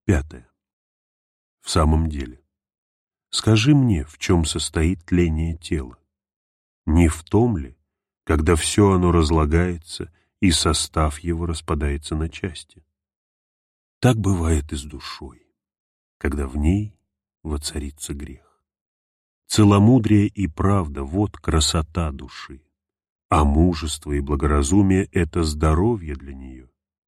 Пятое. В самом деле, скажи мне, в чем состоит тление тела? Не в том ли, когда все оно разлагается, и состав его распадается на части? Так бывает и с душой, когда в ней воцарится грех. Целомудрие и правда — вот красота души, а мужество и благоразумие — это здоровье для нее.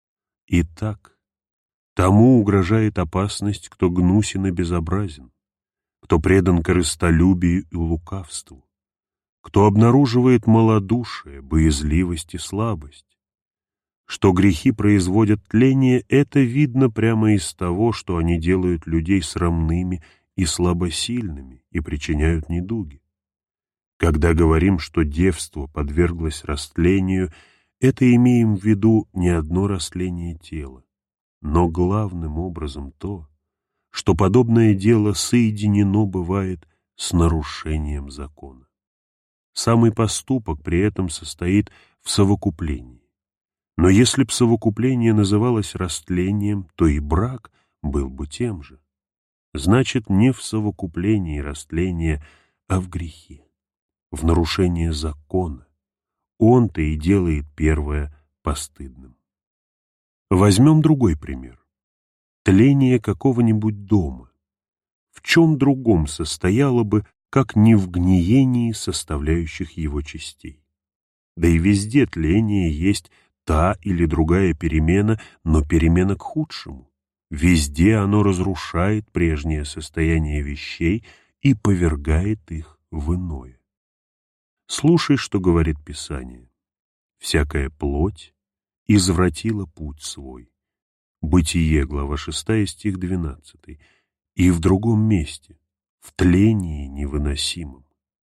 Итак, тому угрожает опасность, кто гнусен и безобразен, кто предан корыстолюбию и лукавству, кто обнаруживает малодушие, боязливость и слабость. Что грехи производят тление, это видно прямо из того, что они делают людей срамными и слабосильными и причиняют недуги. Когда говорим, что девство подверглось растлению, это имеем в виду не одно растление тела, но главным образом то, что подобное дело соединено бывает с нарушением закона. Самый поступок при этом состоит в совокуплении. Но если б совокупление называлось растлением, то и брак был бы тем же. Значит, не в совокуплении растления, а в грехе, в нарушении закона. Он-то и делает первое постыдным. Возьмем другой пример. Тление какого-нибудь дома. В чем другом состояло бы, как не в гниении составляющих его частей? Да и везде тление есть та или другая перемена, но перемена к худшему. Везде оно разрушает прежнее состояние вещей и повергает их в иное. Слушай, что говорит Писание. «Всякая плоть извратила путь свой». Бытие, глава 6, стих 12. И в другом месте, в тлении невыносимом.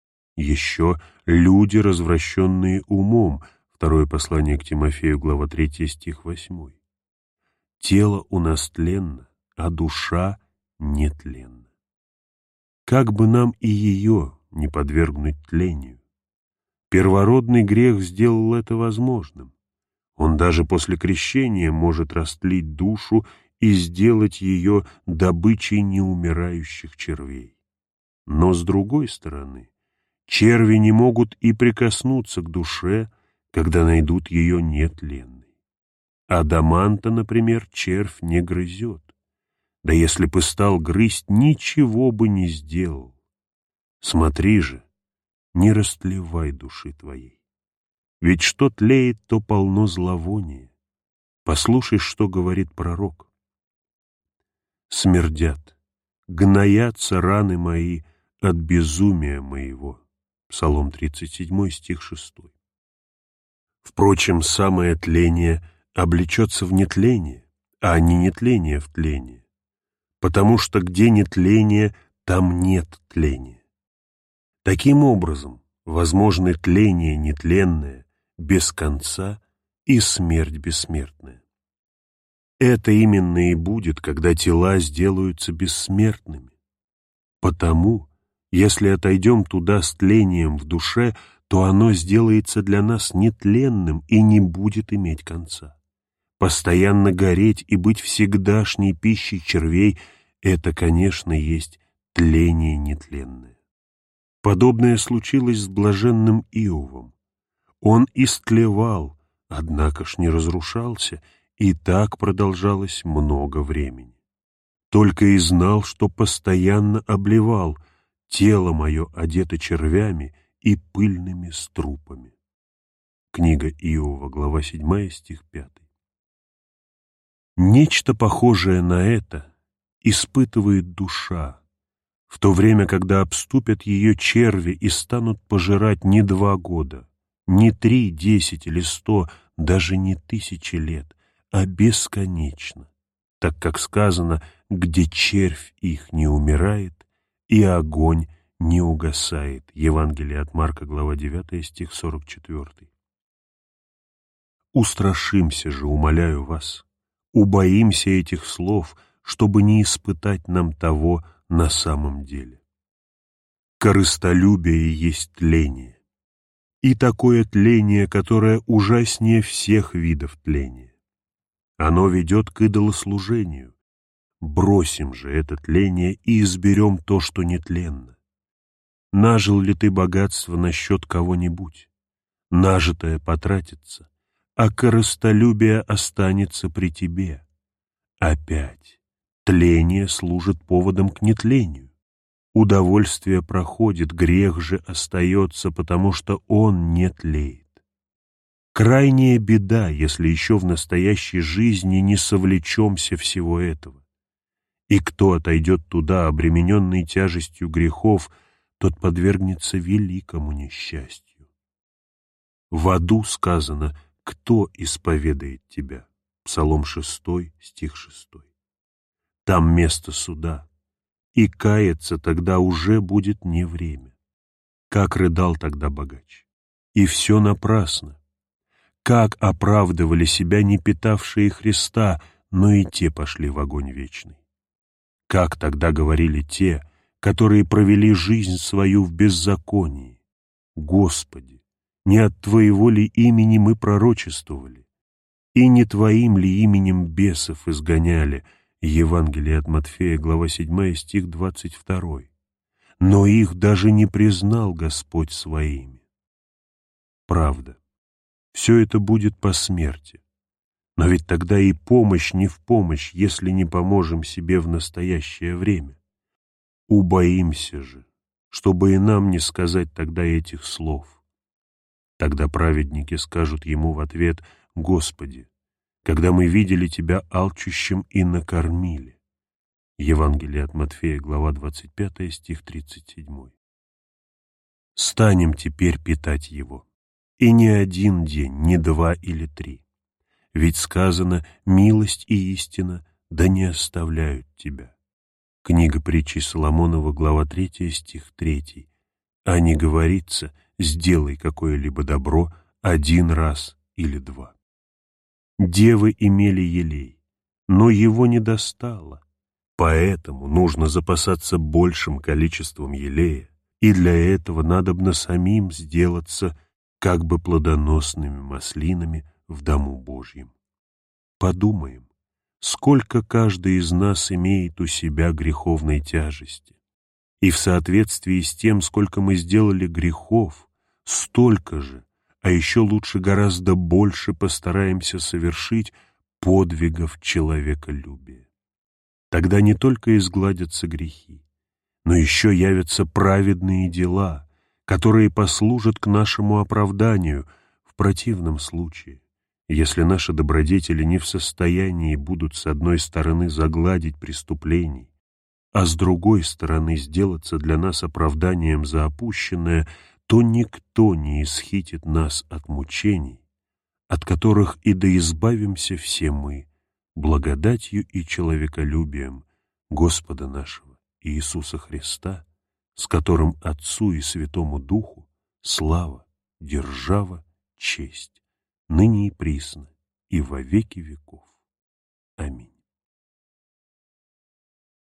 Еще люди, развращенные умом, второе послание к Тимофею, глава 3, стих 8. Тело у нас тленно, а душа нетленна. Как бы нам и ее не подвергнуть тлению? Первородный грех сделал это возможным. Он даже после крещения может растлить душу и сделать ее добычей неумирающих червей. Но с другой стороны, черви не могут и прикоснуться к душе, когда найдут ее нетленной. Адаманта, например, червь не грызет. Да если бы стал грызть, ничего бы не сделал. Смотри же, не растлевай души твоей. Ведь что тлеет, то полно зловония. Послушай, что говорит пророк. «Смердят, гноятся раны мои от безумия моего». Псалом 37, стих 6. Впрочем, самое тление облечется в нетление, а не нетление в тление, потому что где нетление, там нет тления. Таким образом, возможны тление нетленное, без конца, и смерть бессмертная. Это именно и будет, когда тела сделаются бессмертными. Потому, если отойдем туда с тлением в душе, то оно сделается для нас нетленным и не будет иметь конца. Постоянно гореть и быть всегдашней пищей червей — это, конечно, есть тление нетленное. Подобное случилось с блаженным Иовом. Он истлевал, однако ж не разрушался, и так продолжалось много времени. Только и знал, что постоянно обливал: тело мое одето червями и пыльными струпами. Книга Иова, глава 7, стих 5. Нечто похожее на это испытывает душа, в то время, когда обступят ее черви и станут пожирать не 2 года, не 3, 10 или 100, даже не 1000 лет, а бесконечно, так как сказано, где червь их не умирает и огонь не угасает. Евангелие от Марка, глава 9, стих 44. Устрашимся же, умоляю вас, убоимся этих слов, чтобы не испытать нам того на самом деле. Корыстолюбие есть тление. И такое тление, которое ужаснее всех видов тления. Оно ведет к идолослужению, Бросим же это тление и изберем то, что нетленно. Нажил ли ты богатство насчет кого-нибудь? Нажитое потратится, а корыстолюбие останется при тебе. Опять тление служит поводом к нетлению. Удовольствие проходит, грех же остается, потому что он не тлеет. Крайняя беда, если еще в настоящей жизни не совлечемся всего этого. И кто отойдет туда, обремененный тяжестью грехов, тот подвергнется великому несчастью. В аду сказано: «Кто исповедает тебя?» Псалом 6, стих 6. Там место суда, и каяться тогда уже будет не время. Как рыдал тогда богач! И все напрасно. Как оправдывали себя не питавшие Христа, но и те пошли в огонь вечный. Как тогда говорили те, которые провели жизнь свою в беззаконии: «Господи, не от Твоего ли имени мы пророчествовали? И не Твоим ли именем бесов изгоняли?» Евангелие от Матфея, глава 7, стих 22. Но их даже не признал Господь своими. Правда, все это будет по смерти. Но ведь тогда и помощь не в помощь, если не поможем себе в настоящее время. Убоимся же, чтобы и нам не сказать тогда этих слов. Тогда праведники скажут ему в ответ: «Господи, когда мы видели Тебя алчущим и накормили». Евангелие от Матфея, глава 25, стих 37. Станем теперь питать его. И не один день, не 2 или 3. Ведь сказано: «Милость и истина да не оставляют тебя». Книга притчи Соломонова, глава 3, стих 3. А не говорится: «Сделай какое-либо добро 1 раз или 2». Девы имели елей, но его не достало. Поэтому нужно запасаться большим количеством елея, и для этого надобно самим сделаться как бы плодоносными маслинами в дому Божьем. Подумаем, сколько каждый из нас имеет у себя греховной тяжести, и в соответствии с тем, сколько мы сделали грехов, столько же, а еще лучше гораздо больше постараемся совершить подвигов человеколюбия. Тогда не только изгладятся грехи, но еще явятся праведные дела, которые послужат к нашему оправданию. В противном случае, если наши добродетели не в состоянии будут с одной стороны загладить преступлений, а с другой стороны сделаться для нас оправданием за опущенное, то никто не исхитит нас от мучений, от которых и да избавимся все мы, благодатью и человеколюбием Господа нашего Иисуса Христа, с которым Отцу и Святому Духу слава, держава, честь, ныне и присно, и во веки веков. Аминь.